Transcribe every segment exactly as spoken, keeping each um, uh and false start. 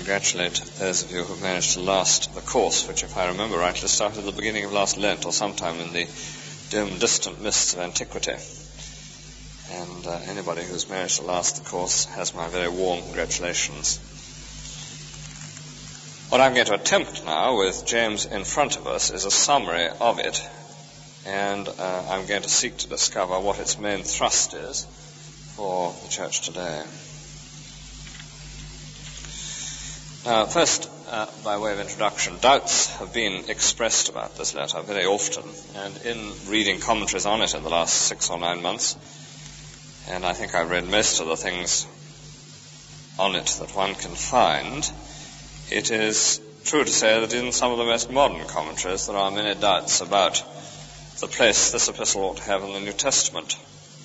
congratulate those of you who have managed to last the course, which, if I remember rightly, started at the beginning of last Lent or sometime in the dim, distant mists of antiquity. And uh, anybody who's managed to last the course has my very warm congratulations. What I'm going to attempt now, with James in front of us, is a summary of it, and uh, I'm going to seek to discover what its main thrust is for the church today. Now, first, uh, by way of introduction, doubts have been expressed about this letter very often, and in reading commentaries on it in the last six or nine months, and I think I've read most of the things on it that one can find, it is true to say that in some of the most modern commentaries there are many doubts about the place this epistle ought to have in the New Testament.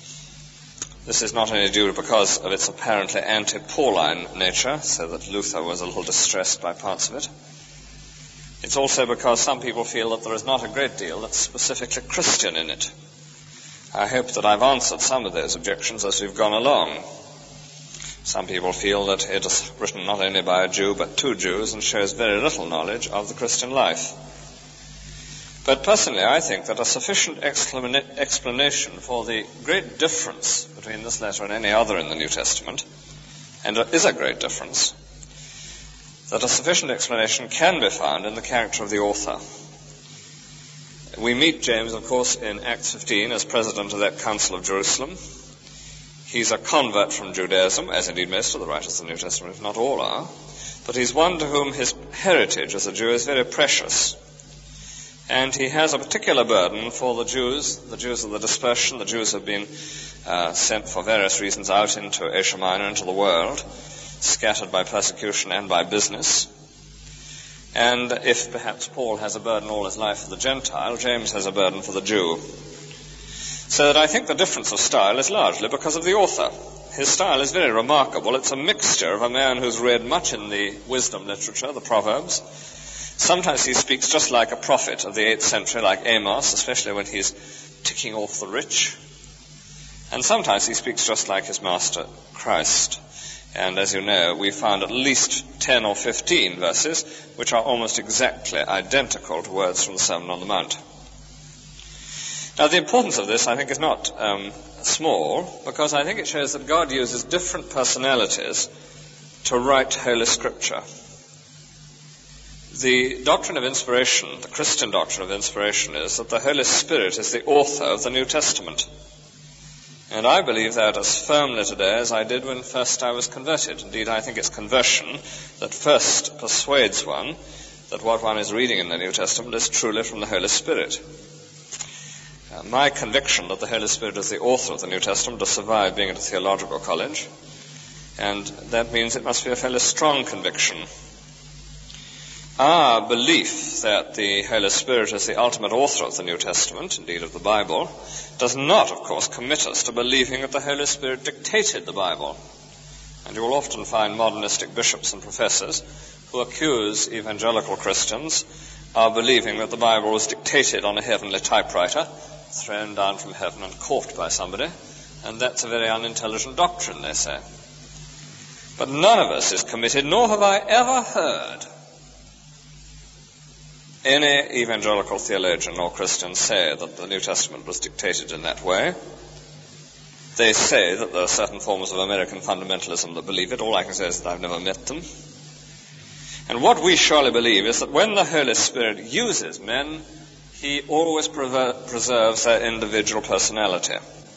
This is not only due because of its apparently anti-Pauline nature, so that Luther was a little distressed by parts of it. It's also because some people feel that there is not a great deal that's specifically Christian in it. I hope that I've answered some of those objections as we've gone along. Some people feel that it is written not only by a Jew but to Jews and shows very little knowledge of the Christian life. But personally, I think that a sufficient explanation for the great difference between this letter and any other in the New Testament, and there is a great difference, that a sufficient explanation can be found in the character of the author. We meet James, of course, in Acts fifteen as president of that Council of Jerusalem. He's a convert from Judaism, as indeed most of the writers of the New Testament, if not all are, but he's one to whom his heritage as a Jew is very precious. And he has a particular burden for the Jews, the Jews of the dispersion, the Jews who have been uh, sent for various reasons out into Asia Minor, into the world, scattered by persecution and by business. And if perhaps Paul has a burden all his life for the Gentile, James has a burden for the Jew. So that I think the difference of style is largely because of the author. His style is very remarkable. It's a mixture of a man who's read much in the wisdom literature, the Proverbs. Sometimes he speaks just like a prophet of the eighth century, like Amos, especially when he's ticking off the rich. And sometimes he speaks just like his master, Christ. And as you know, we found at least ten or fifteen verses which are almost exactly identical to words from the Sermon on the Mount. Now, the importance of this, I think, is not um, small, because I think it shows that God uses different personalities to write Holy Scripture. The doctrine of inspiration, the Christian doctrine of inspiration, is that the Holy Spirit is the author of the New Testament. And I believe that as firmly today as I did when first I was converted. Indeed, I think it's conversion that first persuades one that what one is reading in the New Testament is truly from the Holy Spirit. Uh, my conviction that the Holy Spirit is the author of the New Testament has survived being at a theological college, and that means it must be a fairly strong conviction. Our belief that the Holy Spirit is the ultimate author of the New Testament, indeed of the Bible, does not, of course, commit us to believing that the Holy Spirit dictated the Bible. And you will often find modernistic bishops and professors who accuse evangelical Christians of believing that the Bible was dictated on a heavenly typewriter, thrown down from heaven and caught by somebody, and that's a very unintelligent doctrine, they say. But none of us is committed, nor have I ever heard any evangelical theologian or Christian say that the New Testament was dictated in that way. They say that there are certain forms of American fundamentalism that believe it. All I can say is that I've never met them. And what we surely believe is that when the Holy Spirit uses men, he always prever- preserves their individual personality.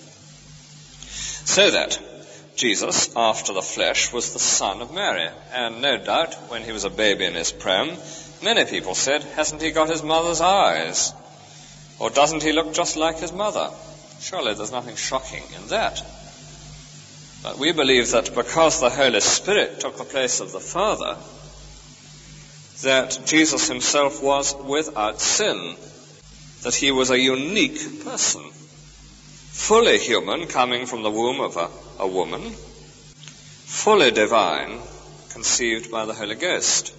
So that Jesus, after the flesh, was the son of Mary. And no doubt, when he was a baby in his pram, many people said, hasn't he got his mother's eyes? Or doesn't he look just like his mother? Surely there's nothing shocking in that. But we believe that because the Holy Spirit took the place of the Father, that Jesus himself was without sin, that he was a unique person, fully human, coming from the womb of a, a woman, fully divine, conceived by the Holy Ghost.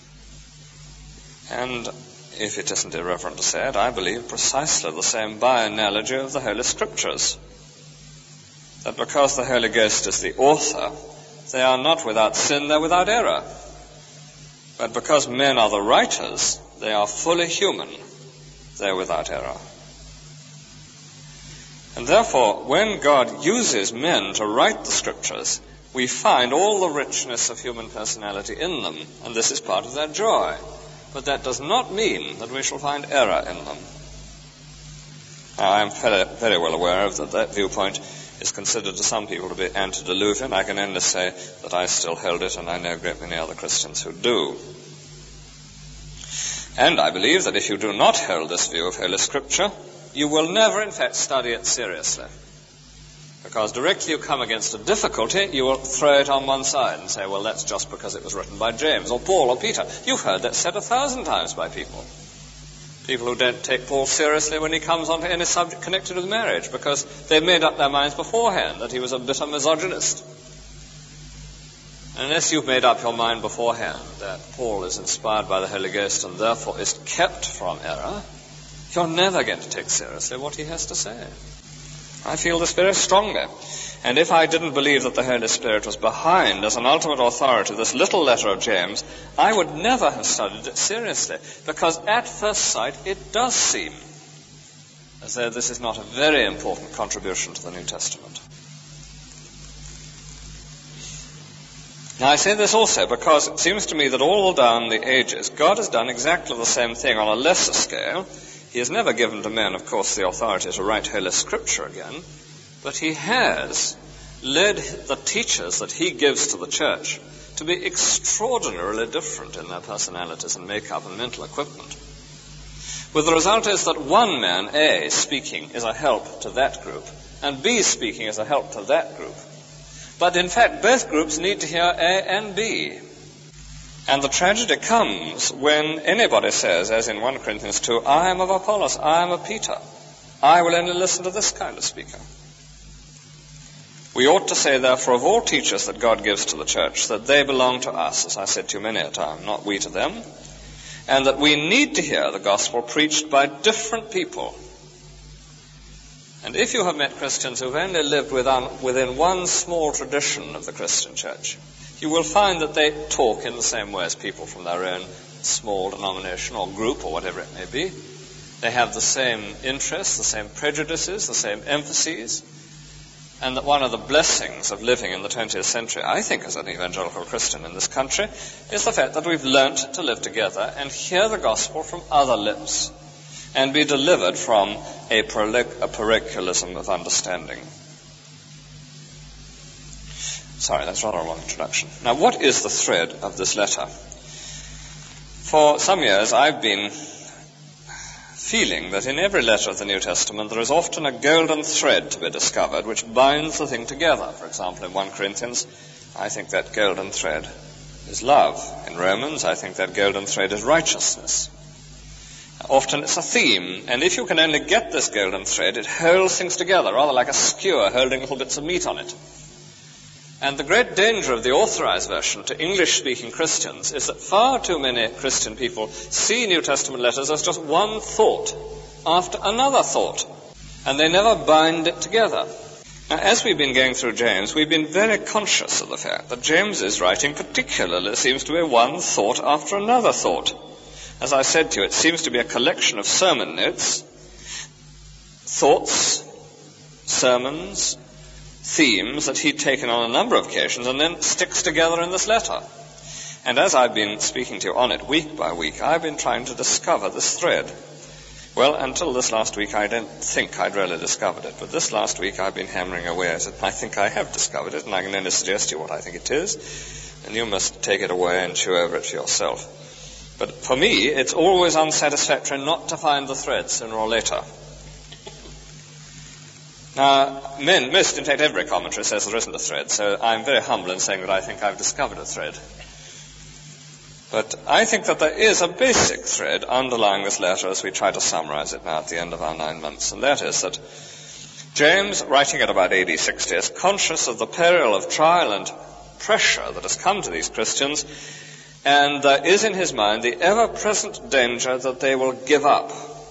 And if it isn't irreverent to say it, I believe precisely the same by analogy of the Holy Scriptures. That because the Holy Ghost is the author, they are not without sin, they're without error. But because men are the writers, they are fully human. They are without error. And therefore, when God uses men to write the Scriptures, we find all the richness of human personality in them, and this is part of their joy. But that does not mean that we shall find error in them. Now, I am very, very well aware of that that viewpoint is considered to some people to be antediluvian. I can only say that I still hold it, and I know a great many other Christians who do. And I believe that if you do not hold this view of Holy Scripture, you will never, in fact, study it seriously. Because directly you come against a difficulty, you will throw it on one side and say, well, that's just because it was written by James or Paul or Peter. You've heard that said a thousand times by people. People who don't take Paul seriously when he comes onto any subject connected with marriage, because they've made up their minds beforehand that he was a bitter misogynist. And unless you've made up your mind beforehand that Paul is inspired by the Holy Ghost and therefore is kept from error, you're never going to take seriously what he has to say. I feel this very strongly. And if I didn't believe that the Holy Spirit was behind as an ultimate authority this little letter of James, I would never have studied it seriously, because at first sight it does seem as though this is not a very important contribution to the New Testament. Now I say this also because it seems to me that all down the ages God has done exactly the same thing on a lesser scale. He has never given to men, of course, the authority to write Holy Scripture again, but he has led the teachers that he gives to the church to be extraordinarily different in their personalities and makeup and mental equipment. With the result is that one man, A, speaking is a help to that group, and B speaking is a help to that group. But in fact, both groups need to hear A and B. And the tragedy comes when anybody says, as in First Corinthians two, I am of Apollos, I am of Peter. I will only listen to this kind of speaker. We ought to say, therefore, of all teachers that God gives to the church, that they belong to us, as I said to you many a time, not we to them, and that we need to hear the gospel preached by different people. And if you have met Christians who've only lived within one small tradition of the Christian church, you will find that they talk in the same way as people from their own small denomination or group or whatever it may be. They have the same interests, the same prejudices, the same emphases. And that one of the blessings of living in the twentieth century, I think as an evangelical Christian in this country, is the fact that we've learnt to live together and hear the gospel from other lips and be delivered from a, a parochialism of understanding. Sorry, that's rather a long introduction. Now, what is the thread of this letter? For some years, I've been feeling that in every letter of the New Testament there is often a golden thread to be discovered which binds the thing together. For example, in First Corinthians, I think that golden thread is love. In Romans, I think that golden thread is righteousness. Often it's a theme, and if you can only get this golden thread, it holds things together, rather like a skewer holding little bits of meat on it. And the great danger of the authorized version to English-speaking Christians is that far too many Christian people see New Testament letters as just one thought after another thought, and they never bind it together. Now, as we've been going through James, we've been very conscious of the fact that James's writing particularly seems to be one thought after another thought. As I said to you, it seems to be a collection of sermon notes, thoughts, sermons, themes that he'd taken on a number of occasions and then sticks together in this letter. And as I've been speaking to you on it week by week, I've been trying to discover this thread. Well, until this last week, I don't think I'd really discovered it. But this last week, I've been hammering away at it. I think I have discovered it, and I can only suggest to you what I think it is. And you must take it away and chew over it for yourself. But for me, it's always unsatisfactory not to find the thread sooner or later. Now, men, most, in fact, every commentary says there isn't a thread, so I'm very humble in saying that I think I've discovered a thread. But I think that there is a basic thread underlying this letter as we try to summarize it now at the end of our nine months, and that is that James, writing at about A D sixty, is conscious of the peril of trial and pressure that has come to these Christians, and there is in his mind the ever-present danger that they will give up.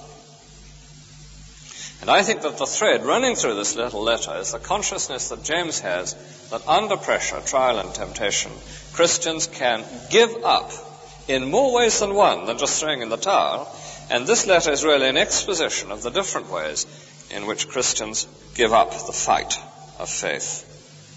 And I think that the thread running through this little letter is the consciousness that James has that under pressure, trial and temptation, Christians can give up in more ways than one than just throwing in the towel, and this letter is really an exposition of the different ways in which Christians give up the fight of faith.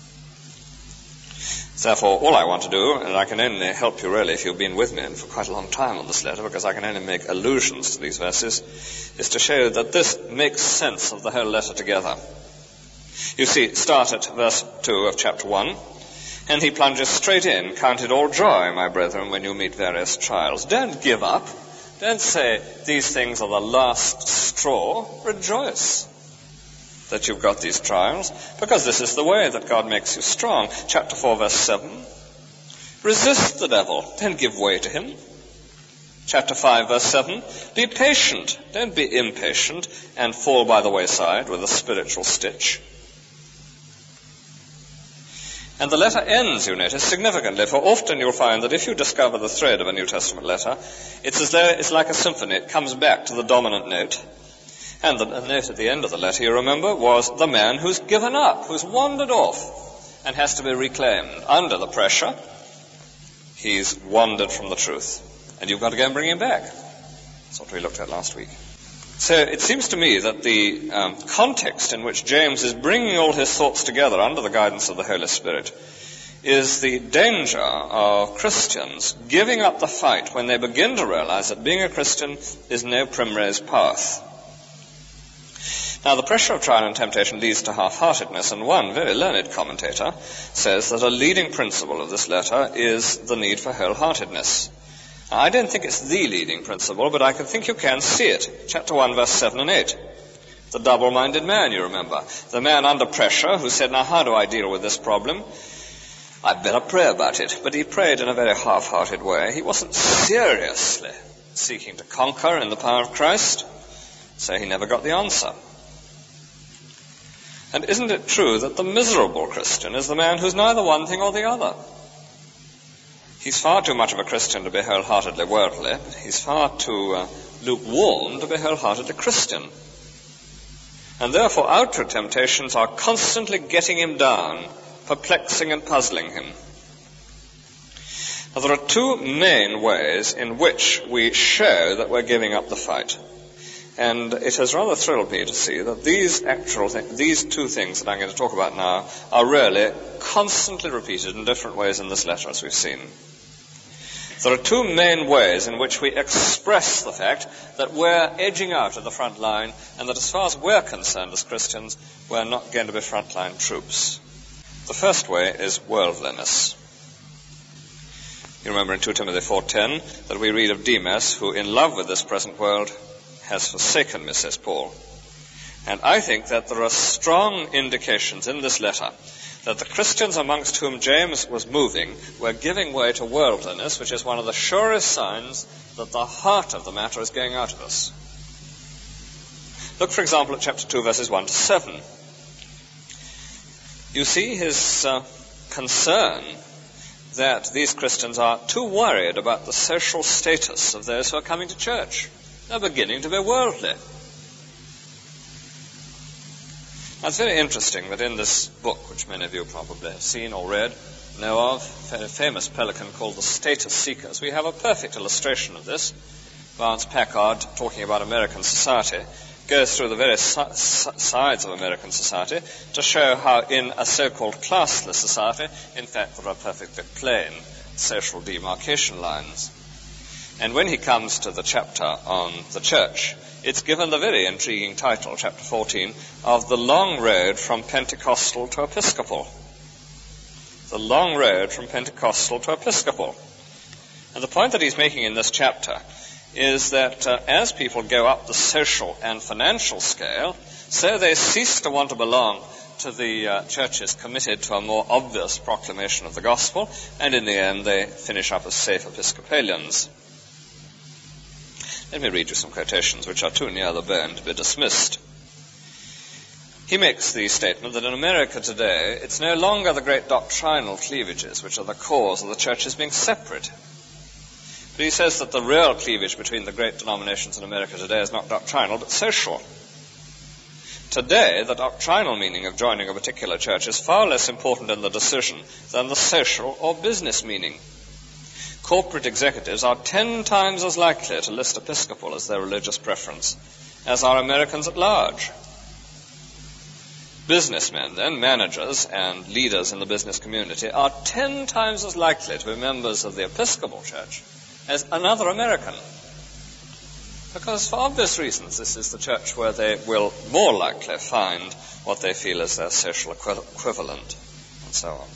Therefore, all I want to do, and I can only help you really if you've been with me for quite a long time on this letter, because I can only make allusions to these verses, is to show you that this makes sense of the whole letter together. You see, start at verse two of chapter one, and he plunges straight in, "Count it all joy, my brethren, when you meet various trials." Don't give up. Don't say, these things are the last straw. Rejoice that you've got these trials, because this is the way that God makes you strong. Chapter four, verse seven. Resist the devil. Don't give way to him. Chapter five, verse seven. Be patient. Don't be impatient and fall by the wayside with a spiritual stitch. And the letter ends, you notice, significantly, for often you'll find that if you discover the thread of a New Testament letter, it's as though it's like a symphony. It comes back to the dominant note. And the note at the end of the letter, you remember, was the man who's given up, who's wandered off and has to be reclaimed. Under the pressure, he's wandered from the truth. And you've got to go and bring him back. That's what we looked at last week. So it seems to me that the um, context in which James is bringing all his thoughts together under the guidance of the Holy Spirit is the danger of Christians giving up the fight when they begin to realize that being a Christian is no primrose path. Now, the pressure of trial and temptation leads to half-heartedness, and one very learned commentator says that a leading principle of this letter is the need for wholeheartedness. Now, I don't think it's the leading principle, but I can think you can see it. Chapter one, verse seven and eight. The double-minded man, you remember. The man under pressure who said, now how do I deal with this problem? I'd better pray about it. But he prayed in a very half-hearted way. He wasn't seriously seeking to conquer in the power of Christ, so he never got the answer. And isn't it true that the miserable Christian is the man who's neither one thing or the other? He's far too much of a Christian to be wholeheartedly worldly, but he's far too uh, lukewarm to be wholeheartedly Christian. And therefore outward temptations are constantly getting him down, perplexing and puzzling him. Now, there are two main ways in which we show that we're giving up the fight. And it has rather thrilled me to see that these actual th- these two things that I'm going to talk about now are really constantly repeated in different ways in this letter, as we've seen. There are two main ways in which we express the fact that we're edging out of the front line, and that as far as we're concerned as Christians, we're not going to be frontline troops. The first way is worldliness. You remember in Second Timothy four ten that we read of Demas, who in love with this present world has forsaken me, says Paul. And I think that there are strong indications in this letter that the Christians amongst whom James was moving were giving way to worldliness, which is one of the surest signs that the heart of the matter is going out of us. Look, for example, at chapter two, verses one to seven. You see his uh, concern that these Christians are too worried about the social status of those who are coming to church. They're beginning to be worldly. Now, it's very interesting that in this book, which many of you probably have seen or read, know of, a famous Pelican called The Status Seekers, we have a perfect illustration of this. Vance Packard, talking about American society, goes through the various si- sides of American society to show how in a so-called classless society, in fact, there are perfectly plain social demarcation lines. And when he comes to the chapter on the church, it's given the very intriguing title, chapter fourteen, of The Long Road from Pentecostal to Episcopal. The long road from Pentecostal to Episcopal. And the point that he's making in this chapter is that uh, as people go up the social and financial scale, so they cease to want to belong to the uh, churches committed to a more obvious proclamation of the gospel, and in the end they finish up as safe Episcopalians. Let me read you some quotations which are too near the bone to be dismissed. He makes the statement that in America today, it's no longer the great doctrinal cleavages which are the cause of the churches being separate. But he says that the real cleavage between the great denominations in America today is not doctrinal, but social. Today, the doctrinal meaning of joining a particular church is far less important in the decision than the social or business meaning. corporate executives are ten times as likely to list Episcopal as their religious preference as are Americans at large. Businessmen, then, managers and leaders in the business community are ten times as likely to be members of the Episcopal Church as another American. Because for obvious reasons, this is the church where they will more likely find what they feel is their social equi- equivalent, and so on.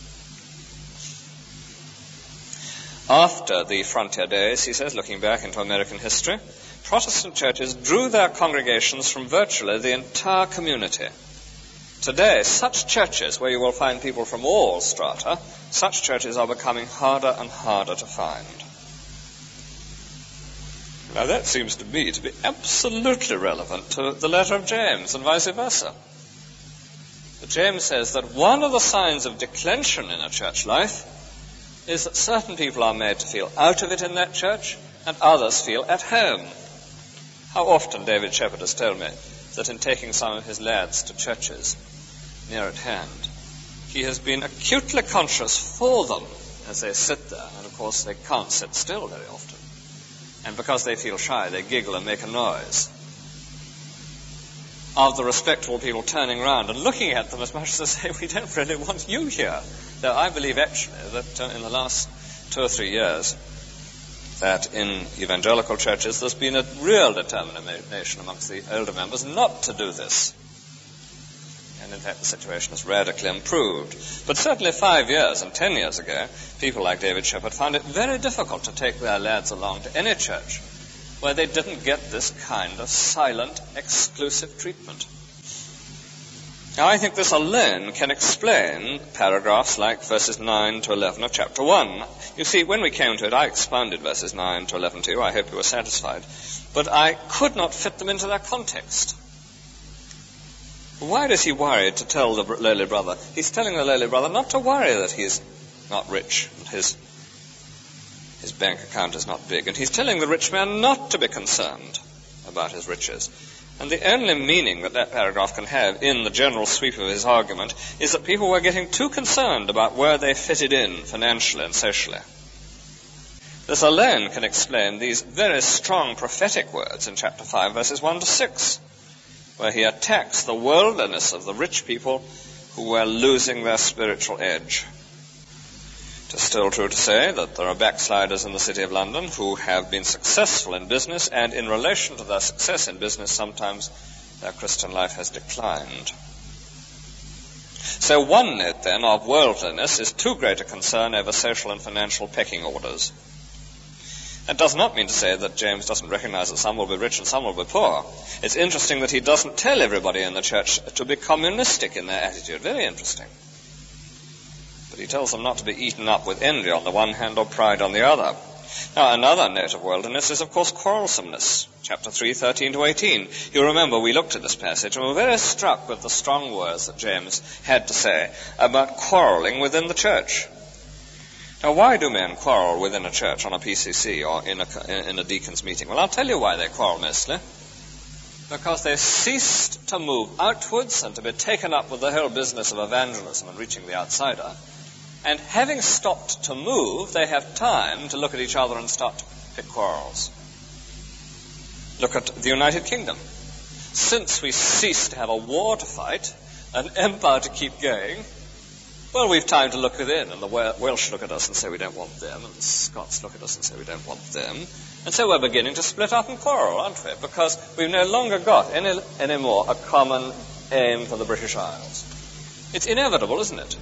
After the frontier days, he says, looking back into American history, Protestant churches drew their congregations from virtually the entire community. Today, such churches, where you will find people from all strata, such churches are becoming harder and harder to find. Now that seems to me to be absolutely relevant to the letter of James and vice versa. But James says that one of the signs of declension in a church life is that certain people are made to feel out of it in that church and others feel at home. How often David Shepherd has told me that in taking some of his lads to churches near at hand, he has been acutely conscious for them as they sit there, and of course they can't sit still very often. And because they feel shy, they giggle and make a noise. Of the respectable people turning around and looking at them as much as to say, we don't really want you here. Though I believe actually that uh, in the last two or three years, that in evangelical churches there's been a real determination amongst the older members not to do this. And in fact the situation has radically improved. But certainly five years and ten years ago, people like David Shepherd found it very difficult to take their lads along to any church where they didn't get this kind of silent, exclusive treatment. Now I think this alone can explain paragraphs like verses nine to eleven of chapter one. You see, when we came to it, I expounded verses nine to eleven to you. I hope you were satisfied. But I could not fit them into their context. Why does he worry to tell the lowly brother? He's telling the lowly brother not to worry that he's not rich and his, his bank account is not big. And he's telling the rich man not to be concerned about his riches. And the only meaning that that paragraph can have in the general sweep of his argument is that people were getting too concerned about where they fitted in financially and socially. This alone can explain these very strong prophetic words in chapter five, verses one to six, where he attacks the worldliness of the rich people who were losing their spiritual edge. It is still true to say that there are backsliders in the City of London who have been successful in business, and in relation to their success in business, sometimes their Christian life has declined. So one note, then, of worldliness is too great a concern over social and financial pecking orders. That does not mean to say that James doesn't recognize that some will be rich and some will be poor. It's interesting that he doesn't tell everybody in the church to be communistic in their attitude. Very interesting. But he tells them not to be eaten up with envy on the one hand or pride on the other. Now, another note of worldliness is, of course, quarrelsomeness. Chapter three, thirteen to eighteen. You remember we looked at this passage and were very struck with the strong words that James had to say about quarreling within the church. Now, why do men quarrel within a church on a P C C or in a, in a deacon's meeting? Well, I'll tell you why they quarrel mostly. Because they've ceased to move outwards and to be taken up with the whole business of evangelism and reaching the outsider. And having stopped to move, they have time to look at each other and start to pick quarrels. Look at the United Kingdom. Since we ceased to have a war to fight, an empire to keep going, well, we've time to look within, and the Welsh look at us and say we don't want them, and the Scots look at us and say we don't want them. And so we're beginning to split up and quarrel, aren't we? Because we've no longer got any, any more a common aim for the British Isles. It's inevitable, isn't it?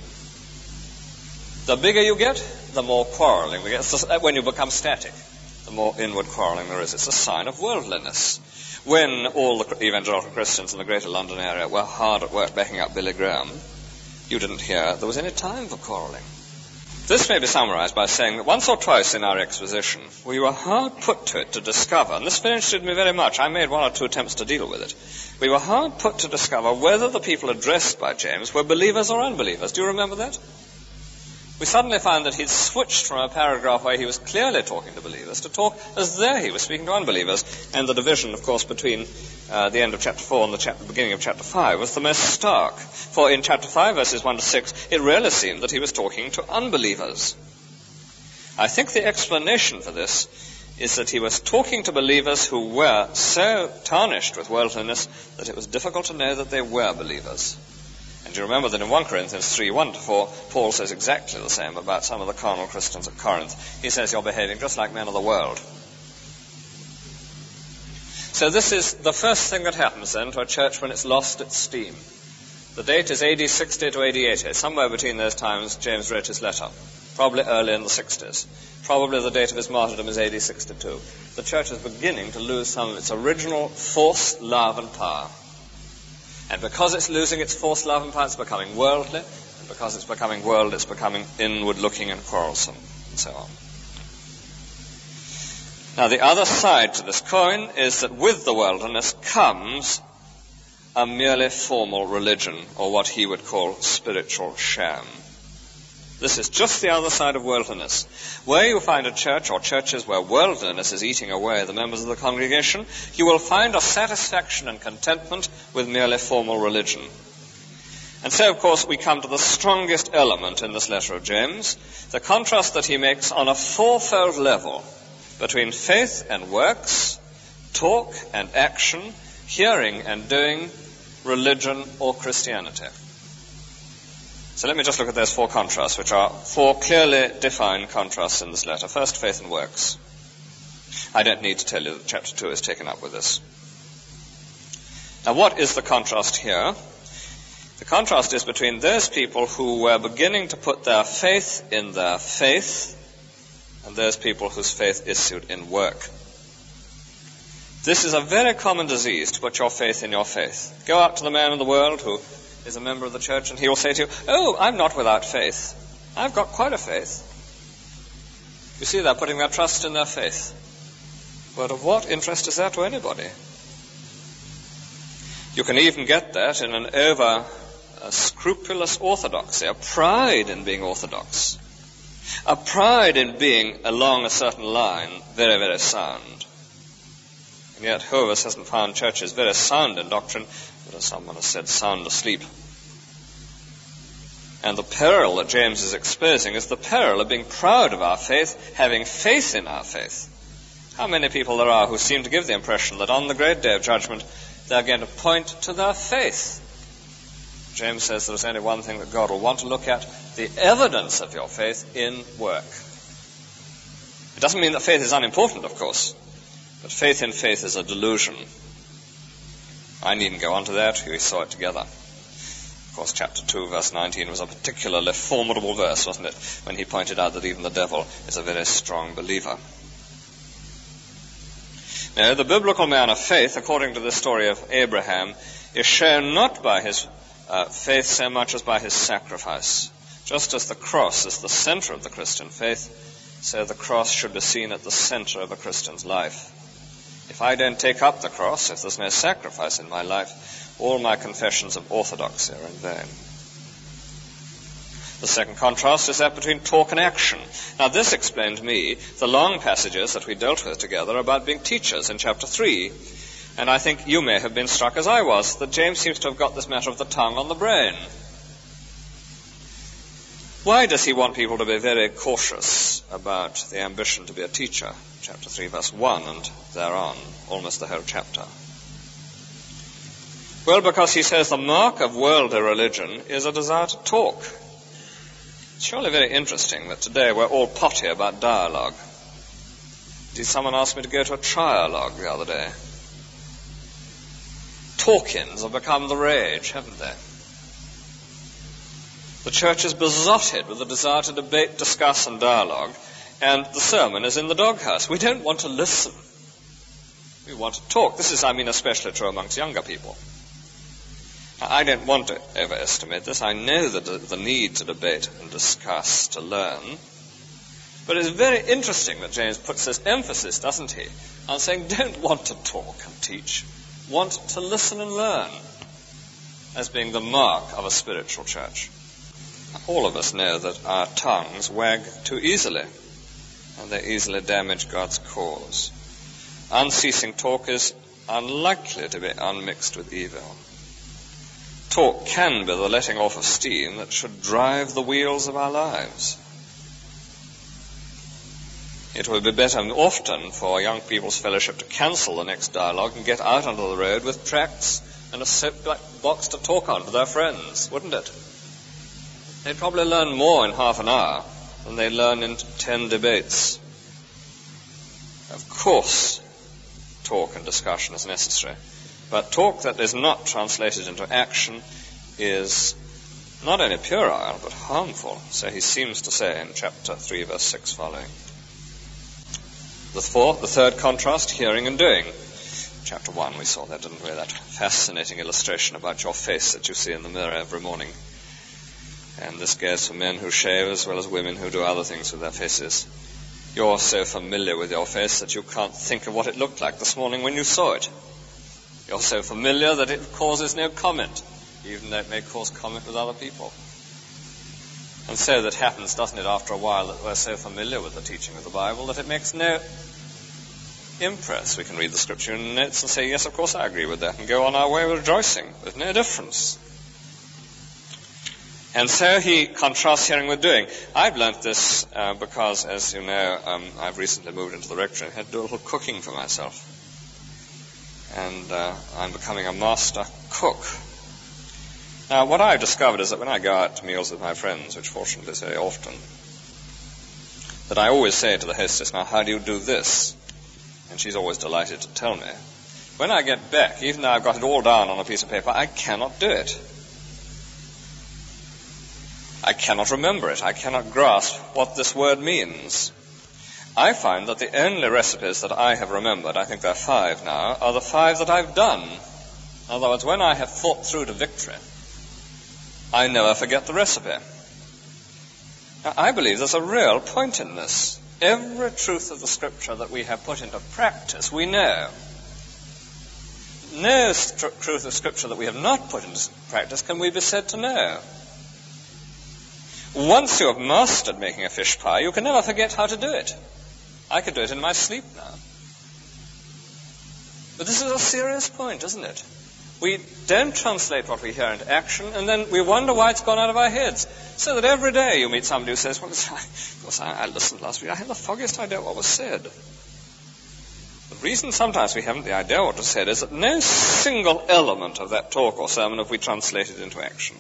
The bigger you get, the more quarreling we get. When you become static, the more inward quarreling there is. It's a sign of worldliness. When all the evangelical Christians in the Greater London area were hard at work backing up Billy Graham, you didn't hear there was any time for quarreling. This may be summarized by saying that once or twice in our exposition, we were hard put to it to discover, and this interested me very much, I made one or two attempts to deal with it, we were hard put to discover whether the people addressed by James were believers or unbelievers. Do you remember that? We suddenly found that he'd switched from a paragraph where he was clearly talking to believers to talk as though he was speaking to unbelievers. And the division, of course, between uh, the end of chapter four and the chapter, beginning of chapter five was the most stark. For in chapter five, verses one to six, it really seemed that he was talking to unbelievers. I think the explanation for this is that he was talking to believers who were so tarnished with worldliness that it was difficult to know that they were believers. And you remember that in First Corinthians three, one to four, Paul says exactly the same about some of the carnal Christians at Corinth. He says, you're behaving just like men of the world. So this is the first thing that happens then to a church when it's lost its steam. The date is A D sixty to A D eighty. Somewhere between those times James wrote his letter. Probably early in the sixties. Probably the date of his martyrdom is A D sixty-two. The church is beginning to lose some of its original force, love, and power. And because it's losing its force, love, and power, it's becoming worldly. And because it's becoming worldly, it's becoming inward-looking and quarrelsome, and so on. Now, the other side to this coin is that with the worldliness comes a merely formal religion, or what he would call spiritual sham. This is just the other side of worldliness. Where you find a church or churches where worldliness is eating away the members of the congregation, you will find a satisfaction and contentment with merely formal religion. And so, of course, we come to the strongest element in this letter of James, the contrast that he makes on a fourfold level between faith and works, talk and action, hearing and doing, religion or Christianity. So let me just look at those four contrasts, which are four clearly defined contrasts in this letter. First, faith and works. I don't need to tell you that chapter two is taken up with this. Now, what is the contrast here? The contrast is between those people who were beginning to put their faith in their faith and those people whose faith issued in work. This is a very common disease, to put your faith in your faith. Go out to the man in the world who is a member of the church and he will say to you, oh, I'm not without faith. I've got quite a faith. You see, they're putting their trust in their faith. But of what interest is that to anybody? You can even get that in an over a scrupulous orthodoxy, a pride in being orthodox, a pride in being along a certain line very, very sound. And yet Hovis hasn't found churches very sound in doctrine, but as someone has said, sound asleep. And the peril that James is exposing is the peril of being proud of our faith, having faith in our faith. How many people there are who seem to give the impression that on the great day of judgment they're going to point to their faith. James says there's only one thing that God will want to look at, the evidence of your faith in work. It doesn't mean that faith is unimportant, of course, but faith in faith is a delusion. I needn't go on to that. We saw it together. Of course, chapter two, verse nineteen was a particularly formidable verse, wasn't it, when he pointed out that even the devil is a very strong believer. Now, the biblical man of faith, according to the story of Abraham, is shown not by his uh, faith so much as by his sacrifice. Just as the cross is the center of the Christian faith, so the cross should be seen at the center of a Christian's life. If I don't take up the cross, if there's no sacrifice in my life, all my confessions of orthodoxy are in vain. The second contrast is that between talk and action. Now, this explained to me the long passages that we dealt with together about being teachers in chapter three. And I think you may have been struck as I was, that James seems to have got this matter of the tongue on the brain. Why does he want people to be very cautious about the ambition to be a teacher? Chapter three, verse one, and thereon, almost the whole chapter. Well, because he says the mark of worldly religion is a desire to talk. It's surely very interesting that today we're all potty about dialogue. Did someone ask me to go to a trialogue the other day? Talk-ins have become the rage, haven't they? The church is besotted with the desire to debate, discuss, and dialogue, and the sermon is in the doghouse. We don't want to listen. We want to talk. This is, I mean, especially true amongst younger people. Now, I don't want to overestimate this. I know the, the need to debate and discuss, to learn. But it's very interesting that James puts this emphasis, doesn't he, on saying don't want to talk and teach, want to listen and learn, as being the mark of a spiritual church. All of us know that our tongues wag too easily, and they easily damage God's cause. Unceasing talk is unlikely to be unmixed with evil. Talk can be the letting off of steam that should drive the wheels of our lives. It would be better often for young people's fellowship to cancel the next dialogue and get out onto the road with tracts and a soapbox to talk on to their friends, wouldn't it? They'd probably learn more in half an hour than they learn in ten debates. Of course, talk and discussion is necessary, but talk that is not translated into action is not only puerile, but harmful, so he seems to say in chapter three, verse six following. The fourth, the third contrast, hearing and doing. Chapter one, we saw that, didn't we? That fascinating illustration about your face that you see in the mirror every morning. And this goes for men who shave as well as women who do other things with their faces. You're so familiar with your face that you can't think of what it looked like this morning when you saw it. You're so familiar that it causes no comment, even though it may cause comment with other people. And so that happens, doesn't it, after a while, that we're so familiar with the teaching of the Bible that it makes no impress. We can read the scripture in notes and say, yes, of course I agree with that, and go on our way rejoicing. There's no difference. And so he contrasts hearing with doing. I've learnt this uh, because, as you know, um, I've recently moved into the rectory and had to do a little cooking for myself. And uh, I'm becoming a master cook. Now, what I've discovered is that when I go out to meals with my friends, which fortunately is very often, that I always say to the hostess, now, how do you do this? And she's always delighted to tell me. When I get back, even though I've got it all down on a piece of paper, I cannot do it. I cannot remember it. I cannot grasp what this word means. I find that the only recipes that I have remembered, I think there are five now, are the five that I've done. In other words, when I have thought through to victory, I never forget the recipe. Now, I believe there's a real point in this. Every truth of the Scripture that we have put into practice, we know. No st- truth of Scripture that we have not put into practice can we be said to know. Once you have mastered making a fish pie, you can never forget how to do it. I could do it in my sleep now. But this is a serious point, isn't it? We don't translate what we hear into action, and then we wonder why it's gone out of our heads. So that every day you meet somebody who says, well, of course, I, I listened last week. I had the foggiest idea what was said. The reason sometimes we haven't the idea what was said is that no single element of that talk or sermon have we translated into action.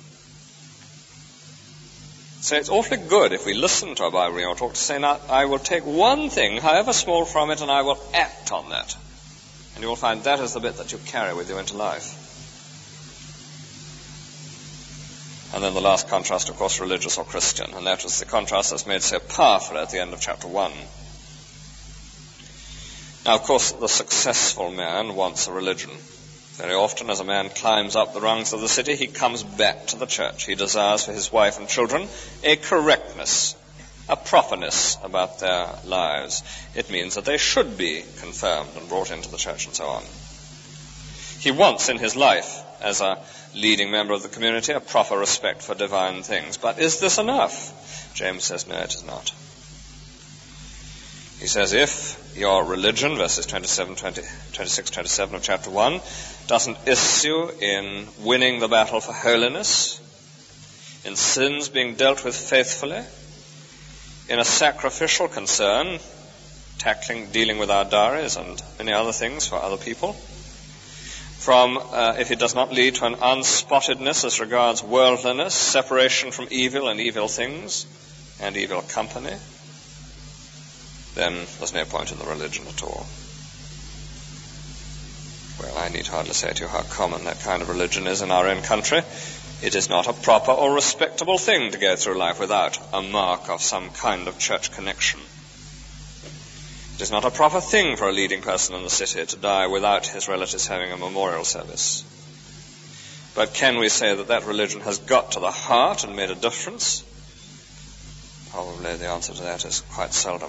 So it's awfully good if we listen to a Bible reading or talk to say, now, I will take one thing, however small, from it, and I will act on that. And you will find that is the bit that you carry with you into life. And then the last contrast, of course, religious or Christian. And that was the contrast that's made so powerful at the end of chapter one. Now, of course, the successful man wants a religion. Very often, as a man climbs up the rungs of the city, he comes back to the church. He desires for his wife and children a correctness, a properness about their lives. It means that they should be confirmed and brought into the church and so on. He wants in his life, as a leading member of the community, a proper respect for divine things. But is this enough? James says, no, it is not. He says, if your religion, verses twenty-seven, twenty, twenty-six, twenty-seven of chapter one, doesn't issue in winning the battle for holiness, in sins being dealt with faithfully, in a sacrificial concern, tackling, dealing with our dowries and many other things for other people, from, uh, if it does not lead to an unspottedness as regards worldliness, separation from evil and evil things, and evil company, then there's no point in the religion at all. Well, I need hardly say to you how common that kind of religion is in our own country. It is not a proper or respectable thing to go through life without a mark of some kind of church connection. It is not a proper thing for a leading person in the city to die without his relatives having a memorial service. But can we say that that religion has got to the heart and made a difference? Probably the answer to that is quite seldom.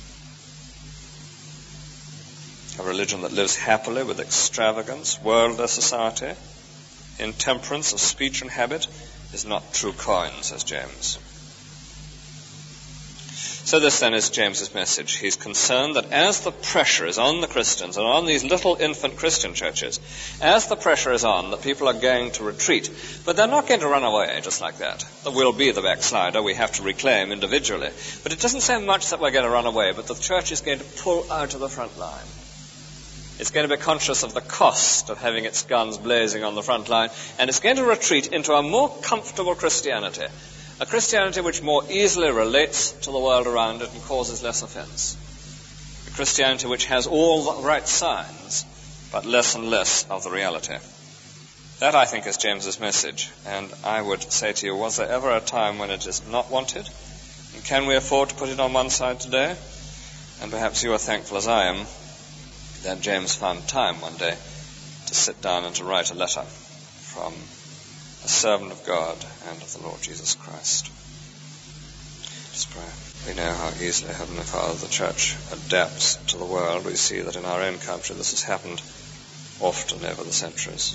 A religion that lives happily with extravagance, worldly society, intemperance of speech and habit, is not true coin, says James. So this then is James's message. He's concerned that as the pressure is on the Christians and on these little infant Christian churches, as the pressure is on, that people are going to retreat. But they're not going to run away just like that. There will be the backslider we have to reclaim individually. But it doesn't say much that we're going to run away, but the church is going to pull out of the front line. It's going to be conscious of the cost of having its guns blazing on the front line, and it's going to retreat into a more comfortable Christianity. A Christianity which more easily relates to the world around it and causes less offense. A Christianity which has all the right signs, but less and less of the reality. That, I think, is James's message. And I would say to you, was there ever a time when it is not wanted? And can we afford to put it on one side today? And perhaps you are thankful, as I am, that James found time one day to sit down and to write a letter from a servant of God and of the Lord Jesus Christ. Let's pray. We know how easily, Heavenly Father, the Church adapts to the world. We see that in our own country this has happened often over the centuries.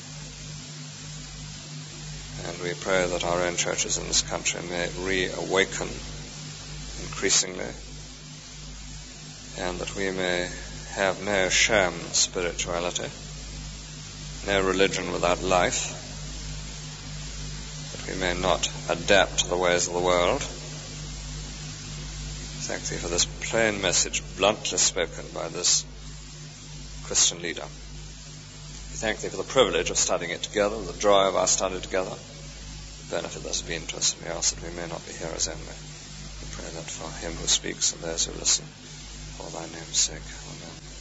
And we pray that our own churches in this country may reawaken increasingly, and that we may have no sham spirituality, no religion without life, that we may not adapt to the ways of the world. Thank Thee for this plain message, bluntly spoken by this Christian leader. We thank Thee for the privilege of studying it together, the joy of our study together, the benefit that has been to us, and we ask that we may not be hearers only. We pray that for Him who speaks and those who listen, for Thy name's sake. Amen.